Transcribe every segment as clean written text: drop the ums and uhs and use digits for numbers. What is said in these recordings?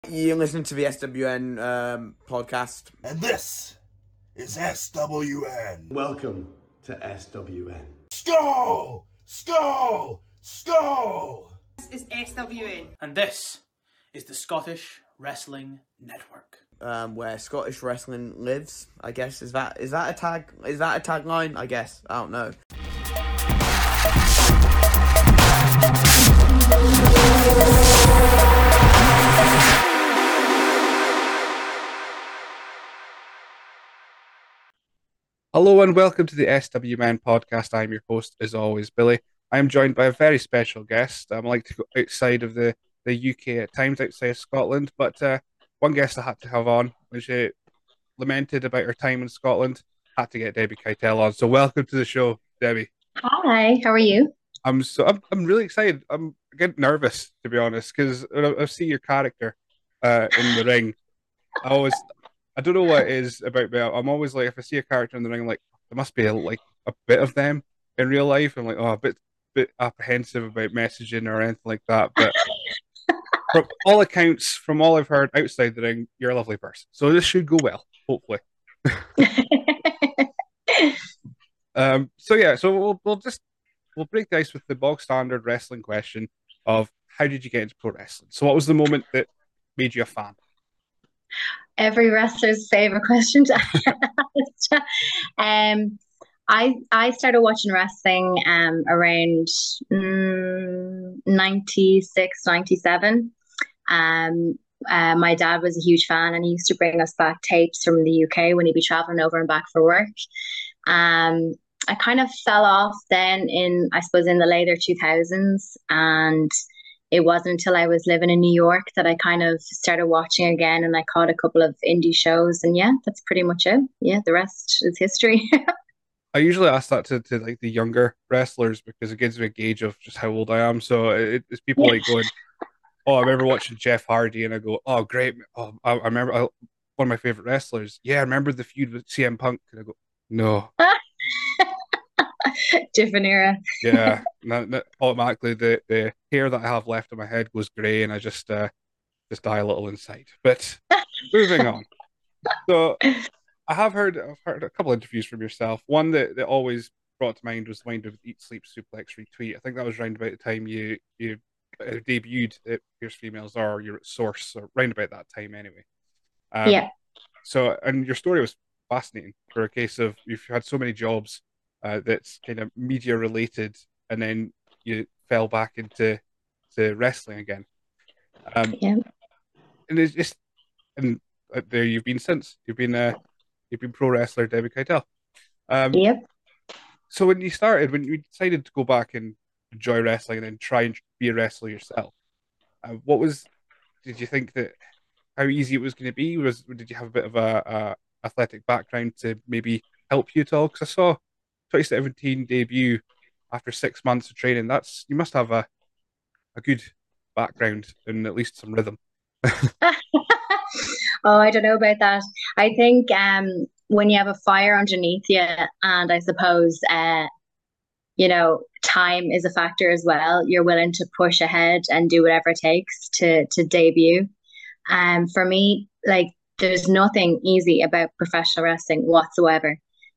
You listen to the SWN podcast. And this is SWN. Welcome to SWN. Skull! Skull! Skull! This is SWN. And this is the Scottish Wrestling Network. Where Scottish wrestling lives, I guess. Is that a tagline? I guess. I don't know. Hello and welcome to the SWN podcast. I'm your host, as always, Billy. I am joined by a very special guest. I like to go outside of the UK at times, outside of Scotland, but one guest I had to have on, when she lamented about her time in Scotland, had to get Debbie Keitel on. So welcome to the show, Debbie. Hi, how are you? I'm really excited. I'm getting nervous, to be honest, because I see your character in the ring. I don't know what it is about me. I'm always like, if I see a character in the ring, I'm like, there must be a bit of them in real life. I'm like, a bit apprehensive about messaging or anything like that. But from all accounts, from all I've heard outside the ring, you're a lovely person. So this should go well, hopefully. So we'll break the ice with the bog standard wrestling question of how did you get into pro wrestling? So what was the moment that made you a fan? Every wrestler's favorite question to ask. I started watching wrestling around 96, 97. My dad was a huge fan and he used to bring us back tapes from the UK when he'd be traveling over and back for work. I kind of fell off then in the later 2000s, and it wasn't until I was living in New York that I kind of started watching again, and I caught a couple of indie shows, and yeah, that's pretty much it. Yeah, the rest is history. I usually ask that to like the younger wrestlers because it gives me a gauge of just how old I am. So it's people like going, "Oh, I remember watching Jeff Hardy," and I go, "Oh, great! Oh, I remember one of my favorite wrestlers. Yeah, I remember the feud with CM Punk." And I go, "No." Different era. Yeah, automatically the hair that I have left on my head goes grey, and I just die a little inside. But moving on. So I've heard a couple of interviews from yourself. One that always brought to mind was the one with Eat Sleep Suplex Retweet. I think that was around about the time you debuted at Fierce Females, or you're at Source, or round about that time anyway. Yeah. So, and your story was fascinating for a case of you've had so many jobs that's kind of media related, and then you fell back into wrestling again. Yeah. And it's just, and there you've been since. You've been pro wrestler Debbie Keitel. Yep. So when you decided to go back and enjoy wrestling and then try and be a wrestler yourself, did you think that how easy it was going to be? Did you have a bit of a athletic background to maybe help you at all? Because I saw 2017 debut after 6 months of training. You must have a good background and at least some rhythm. Oh, I don't know about that. I think when you have a fire underneath you, and I suppose time is a factor as well, you're willing to push ahead and do whatever it takes to debut. For me, like, there's nothing easy about professional wrestling whatsoever.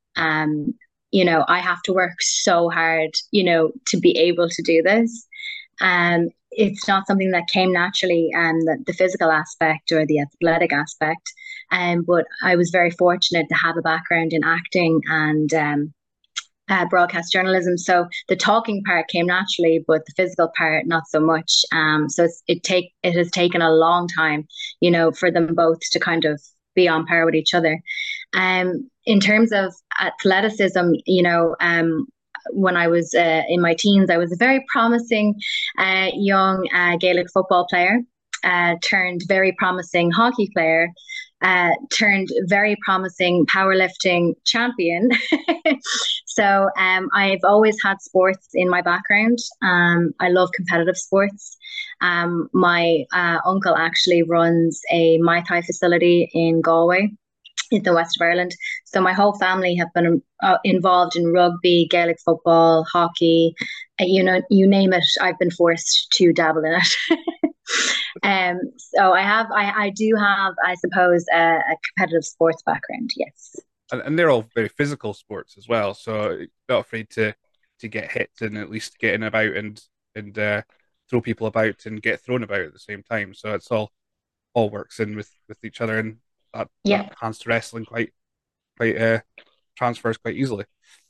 I have to work so hard, to be able to do this. It's not something that came naturally, the physical aspect or the athletic aspect. But I was very fortunate to have a background in acting and broadcast journalism. So the talking part came naturally, but the physical part, not so much. So it has taken a long time, for them both to kind of be on par with each other. In terms of athleticism, when I was in my teens, I was a very promising young Gaelic football player, turned very promising hockey player, turned very promising powerlifting champion. So I've always had sports in my background. I love competitive sports. My uncle actually runs a Muay Thai facility in Galway, in the west of Ireland. So my whole family have been involved in rugby, Gaelic football, hockey, you name it. I've been forced to dabble in it. So I do have, I suppose, a competitive sports background. Yes. And they're all very physical sports as well. So not afraid to get hit and at least getting about and throw people about and get thrown about at the same time. So it's all works in with each other, and that Yeah. hands to wrestling quite transfers quite easily.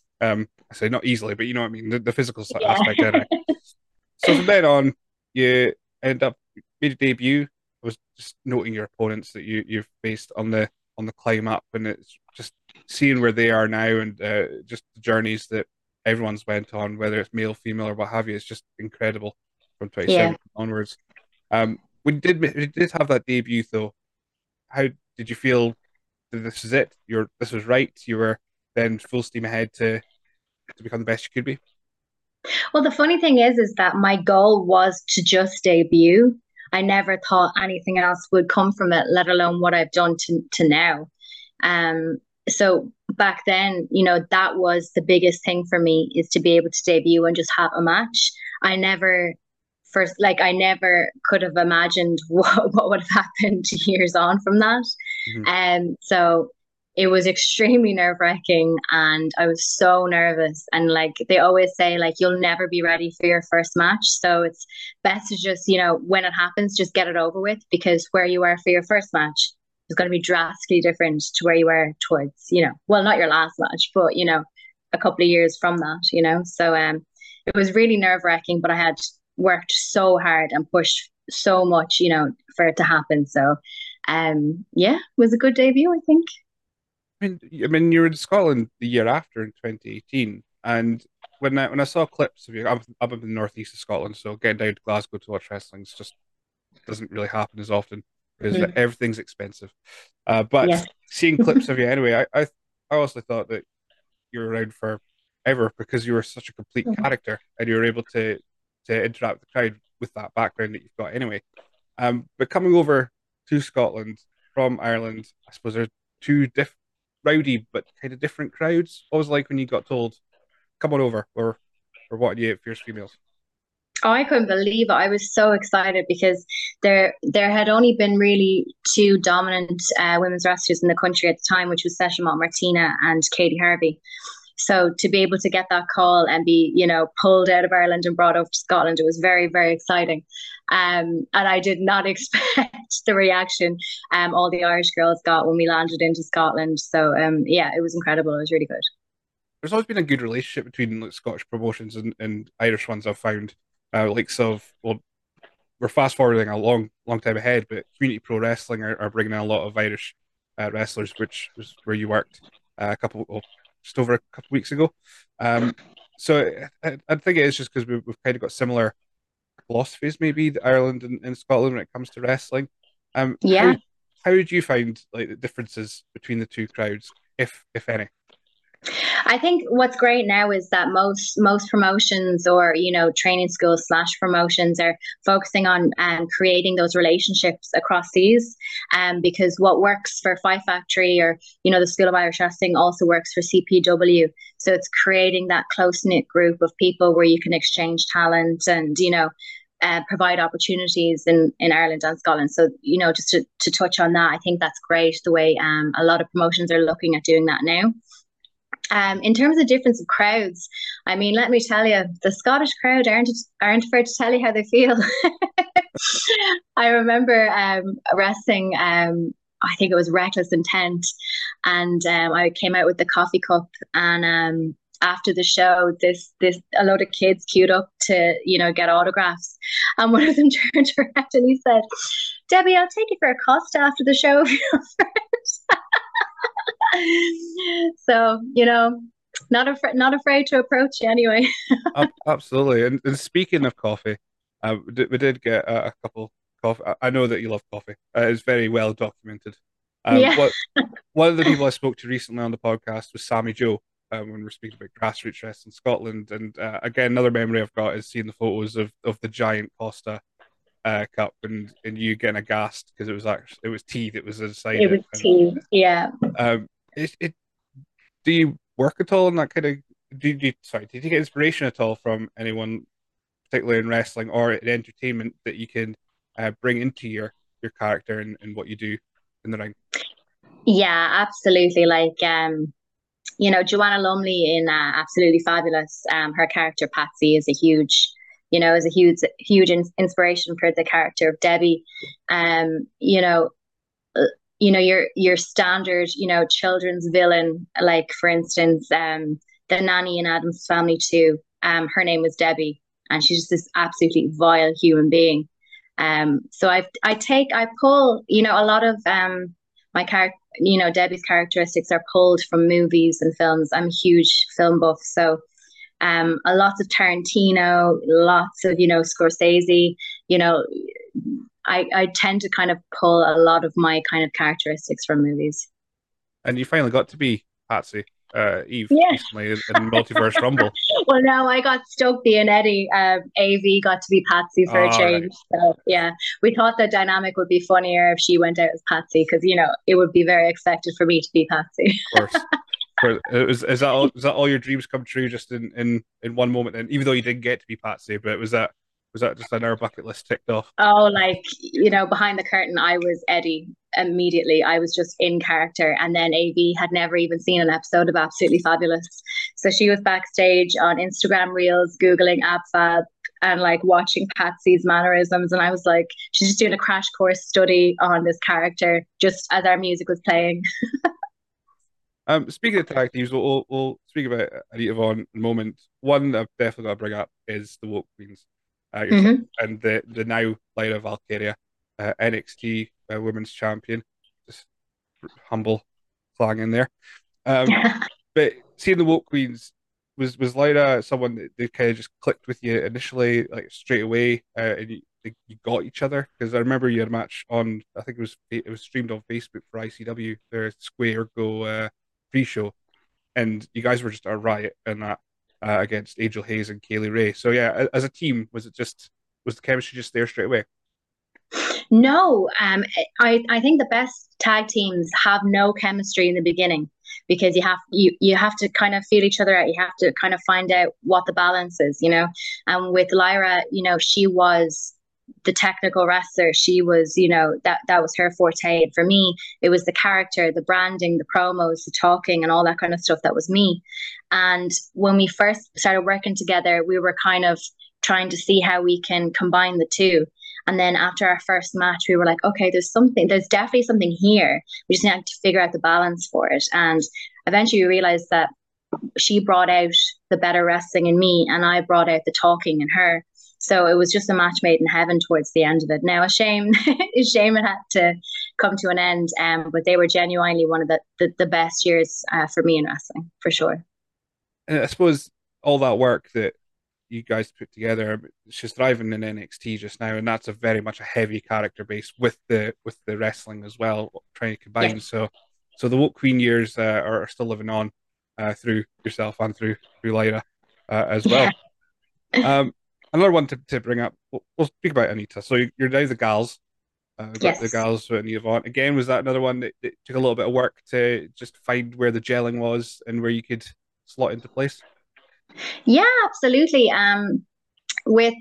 I say not easily, but you know what I mean, the physical Yeah. aspect anyway. So from then on, you end up made a debut. I was just noting your opponents that you've faced on the climb up, and it's just seeing where they are now, and just the journeys that everyone's went on, whether it's male, female, or what have you. It's just incredible from Yeah. 27 onwards. When you did have that debut though, how did you feel that this is it? This was right. You were then full steam ahead to become the best you could be. Well, the funny thing is that my goal was to just debut. I never thought anything else would come from it, let alone what I've done to now. Um, so back then, that was the biggest thing for me, is to be able to debut and just have a match. I never I never could have imagined what would have happened years on from that. Mhm. So it was extremely nerve wracking, and I was so nervous. And like they always say, like, you'll never be ready for your first match. So it's best to just, when it happens, just get it over with, because where you are for your first match is going to be drastically different to where you were towards, well, not your last match, but, a couple of years from that, So it was really nerve wracking, but I had worked so hard and pushed so much, for it to happen. So yeah, it was a good debut, I think. I mean, you were in Scotland the year after in 2018, and when I saw clips of you, I'm up in the northeast of Scotland, so getting down to Glasgow to watch wrestling just doesn't really happen as often because Mm. everything's expensive. But Yeah. seeing clips of you anyway, I also thought that you were around forever because you were such a complete Mhm. character and you were able to interact with the crowd with that background that you've got anyway. But coming over to Scotland from Ireland, I suppose there's two rowdy but kind of different crowds. What was it like when you got told, "Come on over," or what you at Fierce Females? Oh, I couldn't believe it. I was so excited because there had only been really two dominant women's wrestlers in the country at the time, which was Session Martina and Katie Harvey. So to be able to get that call and be, pulled out of Ireland and brought over to Scotland, it was very, very exciting. And I did not expect the reaction all the Irish girls got when we landed into Scotland. So yeah, it was incredible. It was really good. There's always been a good relationship between like Scottish promotions and Irish ones. I've found, well, we're fast forwarding a long time ahead, but Community Pro Wrestling are bringing in a lot of Irish wrestlers, which was where you worked just over a couple of weeks ago. So I think it is just because we've kind of got similar philosophies, maybe Ireland and Scotland when it comes to wrestling. Yeah. How would you find like the differences between the two crowds, if any? I think what's great now is that most promotions, or training schools / promotions, are focusing on creating those relationships across seas. Because what works for Fight Factory or the School of Irish Wrestling also works for CPW. So it's creating that close knit group of people where you can exchange talent and provide opportunities in Ireland and Scotland. So just to touch on that, I think that's great the way a lot of promotions are looking at doing that now. In terms of difference of crowds, I mean, let me tell you, the Scottish crowd aren't afraid to tell you how they feel. I remember wrestling, I think it was Reckless Intent, and I came out with the coffee cup, and after the show, a load of kids queued up to get autographs, and one of them turned around and he said, "Debbie, I'll take you for a Costa after the show." So not afraid to approach you anyway. Absolutely. And speaking of coffee, we did get a couple coffee. I know that you love coffee. It's very well documented. Yeah. One of the people I spoke to recently on the podcast was Sammy Joe, when we were speaking about grassroots wrestling in Scotland. And again, another memory I've got is seeing the photos of the giant Costa cup and you getting aghast because it was tea that was inside It it. was tea. Yeah. It do you work at all in that kind of did you get inspiration at all from anyone particularly in wrestling or in entertainment that you can bring into your character and what you do in the ring. Yeah, absolutely. Like, Joanna Lumley in Absolutely Fabulous, her character Patsy is a huge inspiration for the character of Debbie. Um, you know, your standard, children's villain, like for instance, the nanny in Addams Family too. Her name was Debbie, and she's just this absolutely vile human being. So I pull, a lot of my character, Debbie's characteristics are pulled from movies and films. I'm a huge film buff, so a lots of Tarantino, lots of Scorsese. I tend to kind of pull a lot of my kind of characteristics from movies. And you finally got to be Patsy, Eve, Yeah. recently in Multiverse Rumble. Well, no, I got stuck being Eddie. AV got to be Patsy for a Oh, change. So yeah, we thought the dynamic would be funnier if she went out as Patsy because it would be very expected for me to be Patsy. Of course. Is that all your dreams come true just in one moment? And even though you didn't get to be Patsy, but was that just another bucket list ticked off? Oh, like, behind the curtain, I was Eddie immediately. I was just in character. And then AV had never even seen an episode of Absolutely Fabulous. So she was backstage on Instagram Reels, Googling AbFab and like watching Patsy's mannerisms. And I was like, she's just doing a crash course study on this character just as our music was playing. Speaking of tag teams, we'll speak about Anita Vaughn in a moment. One that I've definitely got to bring up is the Woke Queens. And the now Lyra Valkyria, NXT Women's Champion. Just humble flag in there. But seeing the Woke Queens, was Lyra someone that they kind of just clicked with you initially, like straight away, and you got each other? Because I remember you had a match on, I think it was streamed on Facebook for ICW, their Square Go pre-show, and you guys were just a riot in that. Against Angel Hayes and Kaylee Ray. So yeah, as a team, was the chemistry just there straight away? No, I think the best tag teams have no chemistry in the beginning because you have to kind of feel each other out. You have to kind of find out what the balance is, And with Lyra, she was the technical wrestler. She was, that was her forte. And for me, it was the character, the branding, the promos, the talking, and all that kind of stuff. That was me. And when we first started working together, we were kind of trying to see how we can combine the two. And then after our first match, we were like, okay, there's definitely something here. We just need to figure out the balance for it. And eventually we realized that she brought out the better wrestling in me, and I brought out the talking in her. So it was just a match made in heaven towards the end of it. Now, a shame it had to come to an end, but they were genuinely one of the best years for me in wrestling, for sure. And I suppose all that work that you guys put together, she's thriving in NXT just now, and that's a very much a heavy character base with the wrestling as well, trying to combine. Yeah. So the Woke Queen years are still living on through yourself and through Lyra as well. Yeah. Another one to bring up, we'll speak about Anita. So you're now the Gals. Yes. The Gals with Anita Vaughn. Again, was that another one that took a little bit of work to just find where the gelling was and where you could slot into place? Yeah, absolutely. With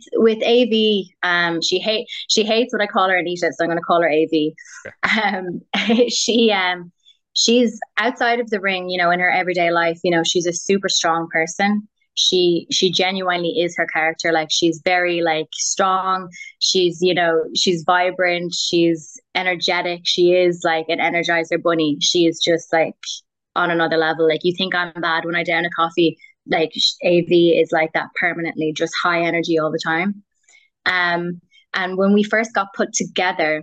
AV, she hates what I call her Anita, so I'm going to call her AV. Okay. She's outside of the ring, in her everyday life. She's a super strong person. She genuinely is her character. Like, she's very strong. She's she's vibrant. She's energetic. She is like an Energizer bunny. She is just like on another level. Like, you think I'm bad when I down a coffee. Like, AV is like that permanently, just high energy all the time. And when we first got put together,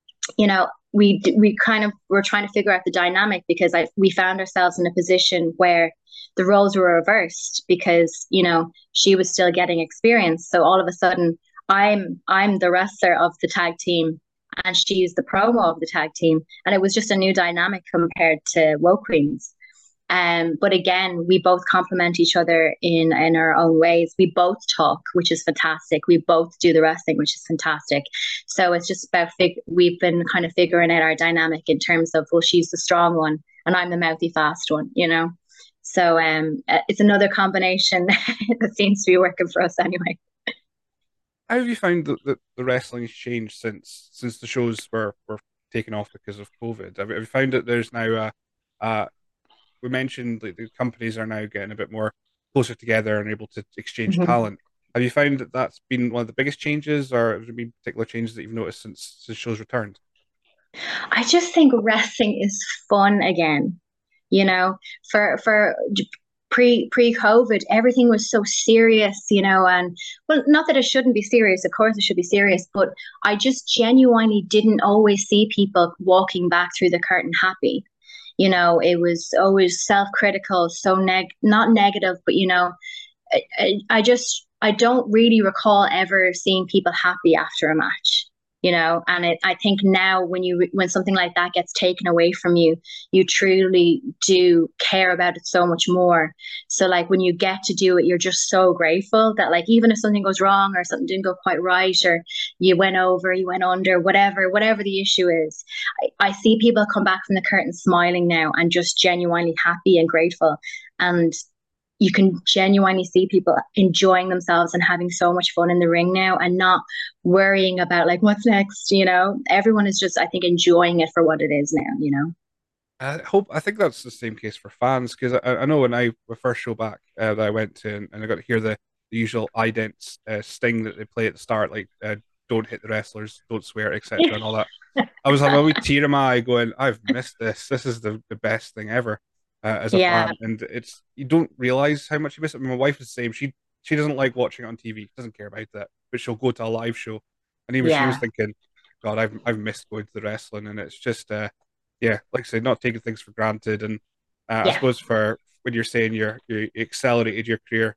we kind of were trying to figure out the dynamic because we found ourselves in a position where the roles were reversed because, she was still getting experience. So all of a sudden, I'm the wrestler of the tag team and she's the promo of the tag team. And it was just a new dynamic compared to Woke Queens. But again, we both complement each other in our own ways. We both talk, which is fantastic. We both do the wrestling, which is fantastic. So it's just about we've been kind of figuring out our dynamic in terms of, well, she's the strong one and I'm the mouthy fast one, So it's another combination that seems to be working for us anyway. how have you found that the wrestling has changed since the shows were taken off because of COVID? Have you found that there's now a we mentioned like the companies are now getting a bit more closer together and able to exchange Mhm. talent. Have you found that that's been one of the biggest changes, or have there been particular changes that you've noticed since shows returned? I just think wrestling is fun again. You know, for pre-COVID, everything was so serious, and well, not that it shouldn't be serious, of course it should be serious, but I just genuinely didn't always see people walking back through the curtain happy. It was always self-critical, so not negative, but I don't really recall ever seeing people happy after a match. And I think now when something like that gets taken away from you, you truly do care about it so much more. So like when you get to do it, you're just so grateful that like even if something goes wrong or something didn't go quite right or you went over, you went under, whatever the issue is, I see people come back from the curtain smiling now and just genuinely happy and grateful. And you can genuinely see people enjoying themselves and having so much fun in the ring now and not worrying about like what's next. Everyone is just, I think, enjoying it for what it is now. I think that's the same case for fans because I know when I the first show back that I went to and I got to hear the usual idents sting that they play at the start, like don't hit the wrestlers, don't swear, etc., and all that. I was having a wee tear in my eye, going, "I've missed this. This is the best thing ever." As a Yeah, fan, and you don't realize how much you miss it. My wife is the same. She doesn't like watching it on TV. Doesn't care about that, but she'll go to a live show, and even she was yeah, thinking, "God, I've missed going to the wrestling," and it's just yeah, like I said, not taking things for granted. And I yeah, suppose for when you're saying you accelerated your career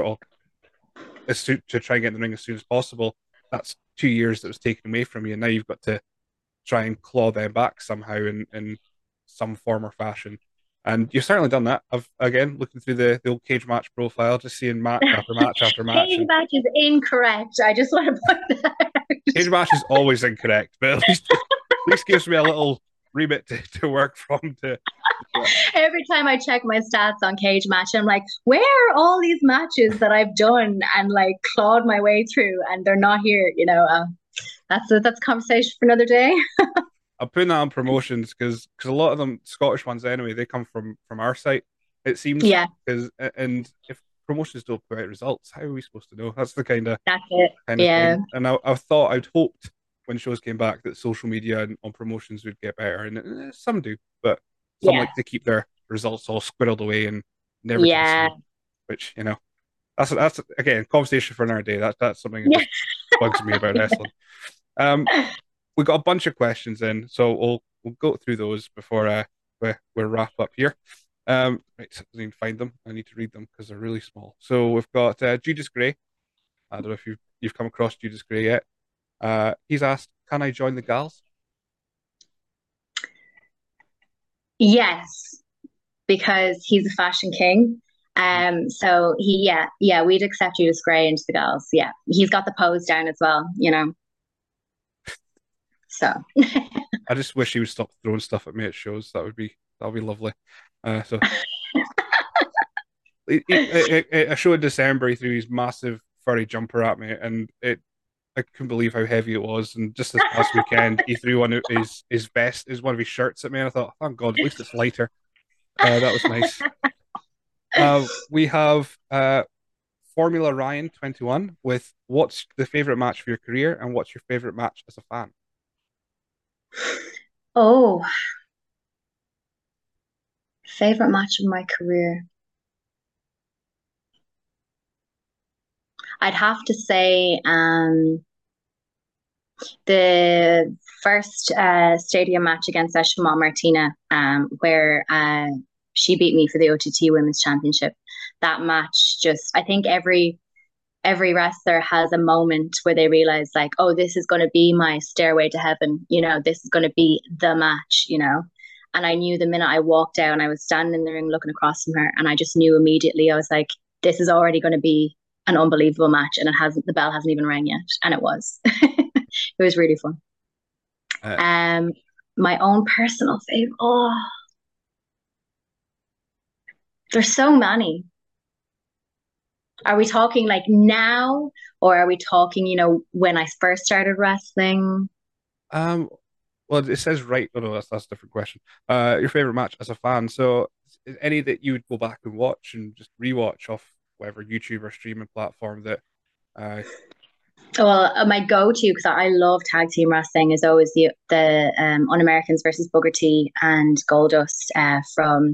to try and get in the ring as soon as possible, that's 2 years that was taken away from you, and now you've got to try and claw them back somehow in some form or fashion. And you've certainly done that. I've again looking through the old cage match profile, just seeing match after match after match, cage and match is incorrect. I just want to point that out. cage match is always incorrect, but at least gives me a little remit to work from to Every time I check my stats on cage match, I'm like, where are all these matches that I've done and like clawed my way through and they're not here, that's a conversation for another day. I'm putting that on promotions because a lot of them Scottish ones anyway, they come from our site. It seems Yeah, because and if promotions don't put out results, how are we supposed to know? That's the kind of that's it. Yeah, thing. And I thought I'd hoped when shows came back that social media and on promotions would get better, and some do, but some yeah, like to keep their results all squirreled away and never to be yeah, seen. Which that's again conversation for another day. That's something that yeah. just bugs me about wrestling. Um, we got a bunch of questions in, so we'll go through those before we wrap up here. Right, so I didn't even find them. I need to read them because they're really small. So we've got Judas Gray. I don't know if you've come across Judas Gray yet. He's asked, "Can I join the gals?" Yes, because he's a fashion king. So yeah, we'd accept Judas Gray into the girls. Yeah, he's got the pose down as well. So I just wish he would stop throwing stuff at me at shows. That would be lovely. So a show in December, he threw his massive furry jumper at me, and I couldn't believe how heavy it was. And just this past weekend, he threw one of his vest, is one of his shirts at me, and I thought, thank God, at least it's lighter. That was nice. We have Formula Ryan 21 with what's the favorite match for your career and what's your favorite match as a fan? oh, favorite match of my career. I'd have to say the first stadium match against Eshma Martina, where she beat me for the OTT Women's Championship. That match, just I think every wrestler has a moment where they realize like, oh, this is going to be my stairway to heaven. This is going to be the match. And I knew the minute I walked out and I was standing in the ring looking across from her, and I just knew immediately. I was like, this is already going to be an unbelievable match, and the bell hasn't even rang yet, and it was. It was really fun. Uh, Um, my own personal favorite. Oh, there's so many. Are we talking like now, or are we talking, when I first started wrestling? Um, well, it says right. Oh no, that's a different question. Your favorite match as a fan. So, is any that you would go back and watch and just rewatch off whatever YouTube or streaming platform that uh Well, my go-to, because I love tag team wrestling, is always the Un-Americans versus Booker T and Goldust from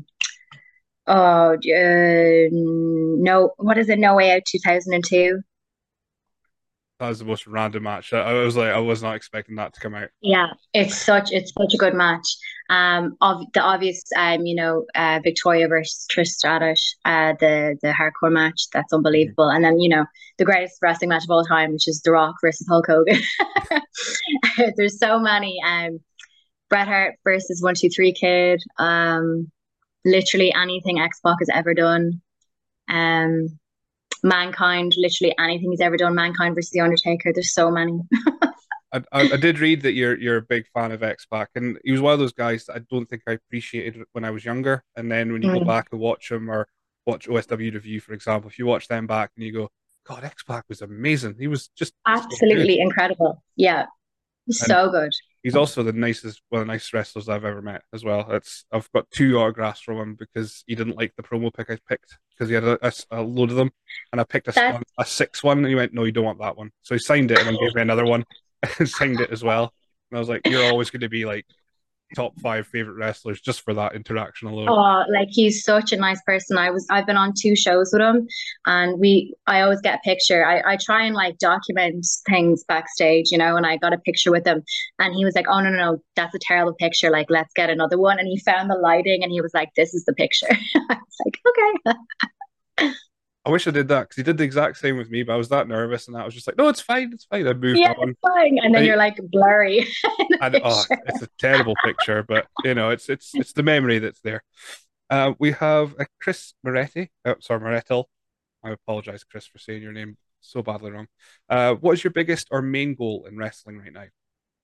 no, what is it? No Way Out 2002. that was the most random match. I was like, I was not expecting that to come out. Yeah, it's such a good match. Of the obvious, Victoria versus Trish Stratus, the hardcore match, that's Mhm. unbelievable. And then the greatest wrestling match of all time, which is The Rock versus Hulk Hogan. There's so many. Bret Hart versus 1-2-3 Kid. Literally anything X-Pac has ever done. Um, Mankind, literally anything he's ever done. Mankind versus The Undertaker. There's so many. I did read that you're a big fan of X-Pac, and he was one of those guys that I don't think I appreciated when I was younger. And then when you go Mm, back and watch him or watch OSW Review, for example, if you watch them back and you go, God, X-Pac was amazing. He was just so good. absolutely incredible. Yeah, And so good. he's also the nicest, one of the nicest wrestlers I've ever met as well. I've got two autographs from him because he didn't like the promo pick I picked because he had a load of them, and I picked That a six one, and he went, "No, you don't want that one." So he signed it and then gave me another one and signed it as well. And I was like, "You're always going to be like top five favorite wrestlers just for that interaction alone." Oh, like he's such a nice person. I've been on two shows with him, and I always get a picture. I try and like document things backstage, and I got a picture with him, and he was like, "Oh, no, no, no, that's a terrible picture. Like, let's get another one." And he found the lighting, and he was like, "This is the picture." I was like, "Okay." I wish I did that because he did the exact same with me, but I was that nervous and I was just like, "No, it's fine, it's fine." I moved Yeah, on. it's fine. And then And you're like blurry in the And oh, picture. it's a terrible picture, but it's the memory that's there. We have Chris Moretti. Sorry, Moretto. I apologize, Chris, for saying your name so badly wrong. What is your biggest or main goal in wrestling right now?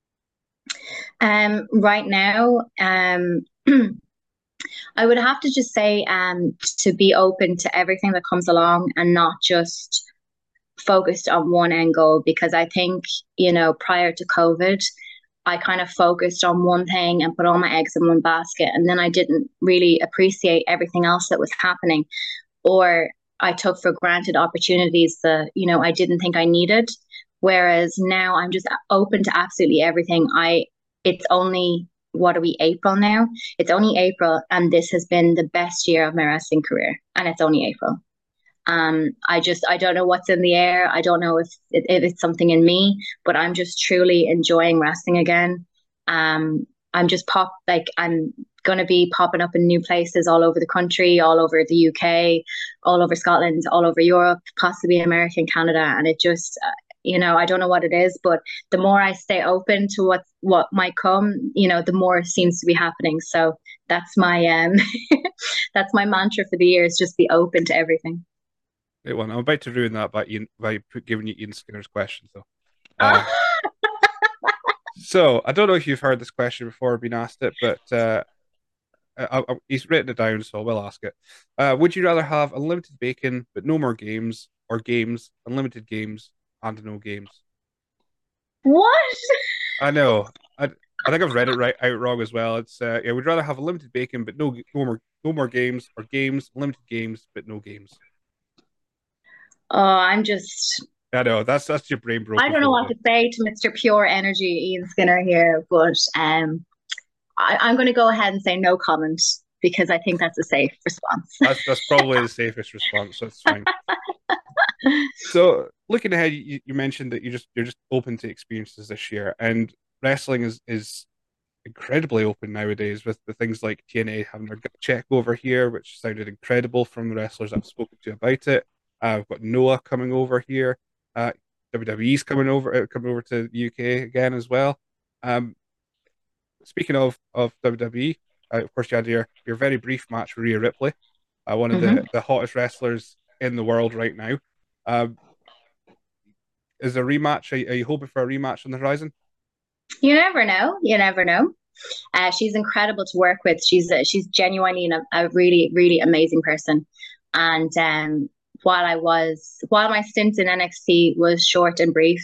Right now, I would have to just say to be open to everything that comes along and not just focused on one end goal, because I think, prior to COVID, I kind of focused on one thing and put all my eggs in one basket. And then I didn't really appreciate everything else that was happening, or I took for granted opportunities that, I didn't think I needed. Whereas now I'm just open to absolutely everything. It's only, what are we, April now? It's only April, and this has been the best year of my wrestling career. And it's only April. I don't know what's in the air. I don't know if it's something in me, but I'm just truly enjoying wrestling again. I'm just I'm gonna be popping up in new places all over the country, all over the UK, all over Scotland, all over Europe, possibly America and Canada, and it just. I don't know what it is, but the more I stay open to what might come, the more it seems to be happening. So that's my that's my mantra for the year, is just be open to everything. Great one. I'm about to ruin that by giving you Ian Skinner's question, though. Uh, so I don't know if you've heard this question before or been asked it, but he's written it down, so I will ask it. Would you rather have unlimited bacon but no more games, or games, unlimited games, and no games? What? I know. I think I've read it right out wrong as well. It's yeah, we'd rather have unlimited bacon but no more games, or games, unlimited games but no games. Oh, I know that's your brain I broken don't for know the what day. to say to Mr. Pure Energy, Ian Skinner here, but I'm going to go ahead and say no comment, because I think that's a safe response. That's probably the safest response. So it's fine. So looking ahead, you mentioned that you're just open to experiences this year, and wrestling is incredibly open nowadays with the things like TNA having their gut check over here, which sounded incredible from the wrestlers I've spoken to about it. We've got Noah coming over here. Uh, WWE's coming over to the UK again as well. Um, Speaking of WWE, of course you had your very brief match with Rhea Ripley, one of the Hmm. the hottest wrestlers in the world right now. Um, is a rematch? Are you hoping for a rematch on the horizon? You never know. You never know. She's incredible to work with. She's genuinely a really, really amazing person. And while my stint in NXT was short and brief,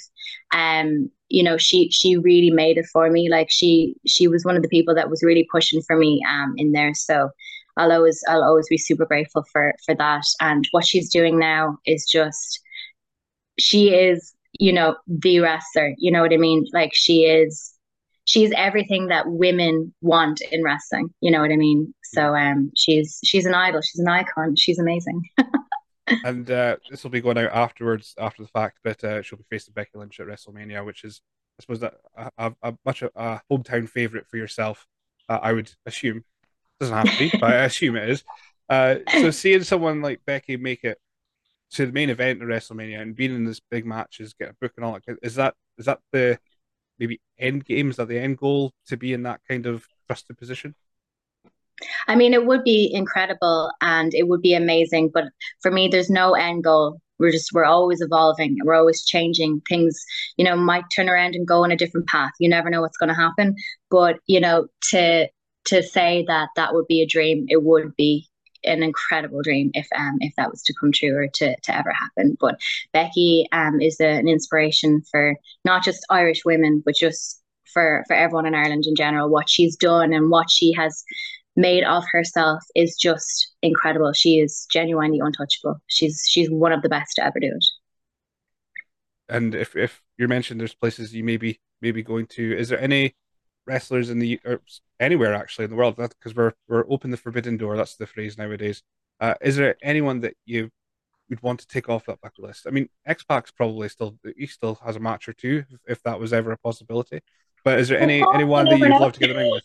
she really made it for me. Like she was one of the people that was really pushing for me in there. So I'll always be super grateful for that. And what she's doing now is just, she is, the wrestler, you know what I mean? Like she's everything that women want in wrestling, you know what I mean? So she's an idol, she's an icon, she's amazing. And this will be going out afterwards, after the fact, but she'll be facing Becky Lynch at WrestleMania, which is, I suppose, that much a hometown favorite for yourself. I would assume. Doesn't have to be, but I assume it is. So seeing someone like Becky make it to the main event of WrestleMania and being in this big matches, get a book and all that, is that the maybe end game? Is that the end goal, to be in that kind of trusted position? I mean, it would be incredible and it would be amazing, but for me, there's no end goal. We're always evolving. We're always changing. Things, might turn around and go on a different path. You never know what's going to happen. But, to say that would be a dream, it would be an incredible dream if that was to come true or to ever happen. But Becky is an inspiration for not just Irish women, but just for everyone in Ireland in general. What she's done and what she has made of herself is just incredible. She is genuinely untouchable. She's one of the best to ever do it. And if you mentioned there's places you may be going to, is there any wrestlers or anywhere actually in the world, because we're open the forbidden door, that's the phrase nowadays, is there anyone that you would want to take off that bucket list? I mean, X-Pac's probably still has a match or two if that was ever a possibility, but is there anyone that you'd love to get a ring with?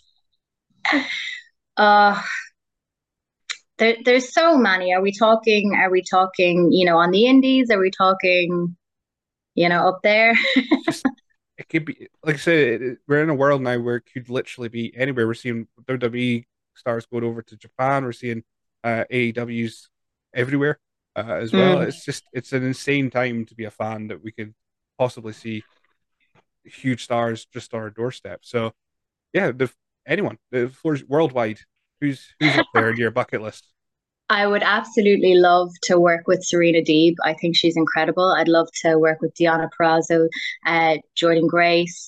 There's so many. Are we talking, on the indies? Are we talking, up there? It could be, like I said, we're in a world now where it could literally be anywhere. We're seeing WWE stars going over to Japan. We're seeing AEWs everywhere as well. It's an insane time to be a fan, that we could possibly see huge stars just on our doorstep. So yeah, anyone, the floor's worldwide. Who's up there in your bucket list? I would absolutely love to work with Serena Deeb. I think she's incredible. I'd love to work with Deonna Purrazzo, Jordynne Grace.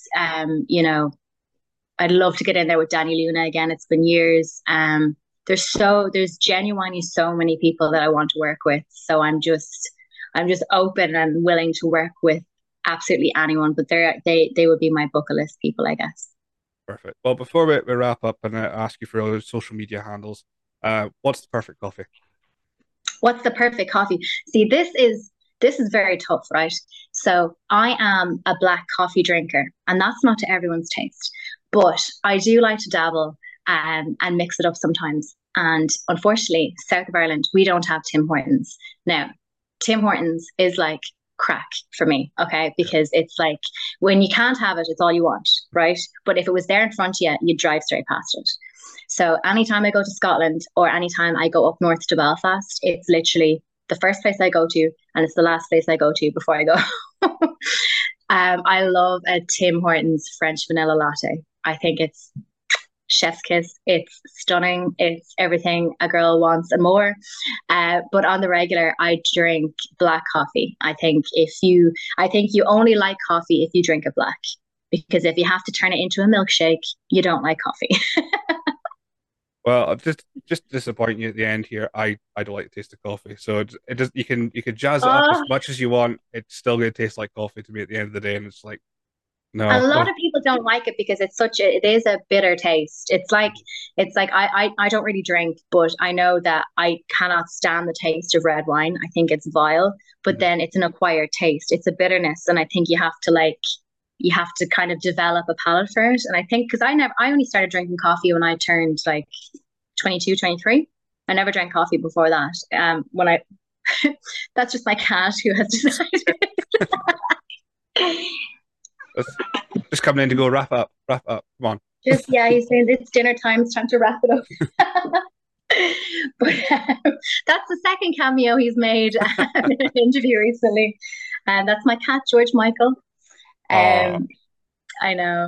I'd love to get in there with Dani Luna again. It's been years. There's genuinely so many people that I want to work with. So I'm just open and willing to work with absolutely anyone. But they would be my bucket list people, I guess. Perfect. Well, before we wrap up and ask you for your social media handles, what's the perfect coffee? What's the perfect coffee? See, this is very tough, right? So I am a black coffee drinker, and that's not to everyone's taste. But I do like to dabble and mix it up sometimes. And unfortunately, south of Ireland, we don't have Tim Hortons. Now, Tim Hortons is like crack for me, okay? Because it's like, when you can't have it, it's all you want, right? But if it was there in front of you, you'd drive straight past it. So anytime I go to Scotland or anytime I go up north to Belfast, it's literally the first place I go to and it's the last place I go to before I go. I love a Tim Hortons French vanilla latte. I think it's chef's kiss. It's stunning. It's everything a girl wants and more. But on the regular, I drink black coffee. I think you only like coffee if you drink it black, because if you have to turn it into a milkshake, you don't like coffee. Well, I'll just disappoint you at the end here. I don't like the taste of coffee, so it does. You can jazz it up as much as you want. It's still going to taste like coffee to me at the end of the day, and it's like, no. A lot of people don't like it because it is a bitter taste. It's like I don't really drink, but I know that I cannot stand the taste of red wine. I think it's vile, but then it's an acquired taste. It's a bitterness, and I think you have to kind of develop a palate for it. And I think, because I only started drinking coffee when I turned like 22, 23. I never drank coffee before that. That's just my cat who has decided. Just coming in to go wrap up. Come on. He's saying it's dinner time. It's time to wrap it up. But that's the second cameo he's made in an interview recently. And that's my cat, George Michael. I know.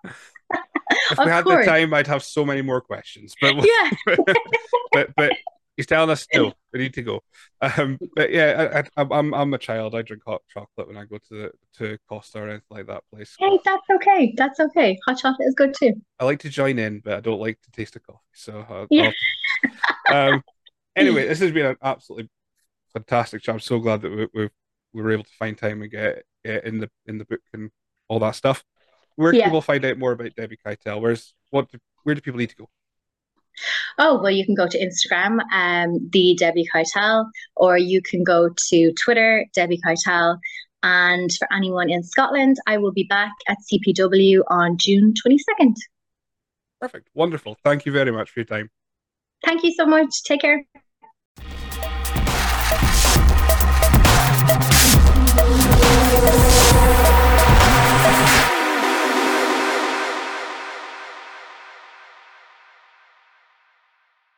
If we had the time, I'd have so many more questions. But yeah. but He's telling us no, we need to go. But yeah, I'm a child. I drink hot chocolate when I go to Costa or anything like that place. Hey, that's okay. That's okay. Hot chocolate is good too. I like to join in, but I don't like to taste the coffee. So, Yeah. anyway, this has been an absolutely fantastic show. I'm so glad that we were able to find time and get in the book and all that stuff. Where can Yeah. people find out more about Debbie Keitel? Where do people need to go? Oh, well, you can go to Instagram, the Debbie Keitel, or you can go to Twitter, Debbie Keitel. And for anyone in Scotland, I will be back at CPW on June 22nd. Perfect. Wonderful. Thank you very much for your time. Thank you so much. Take care.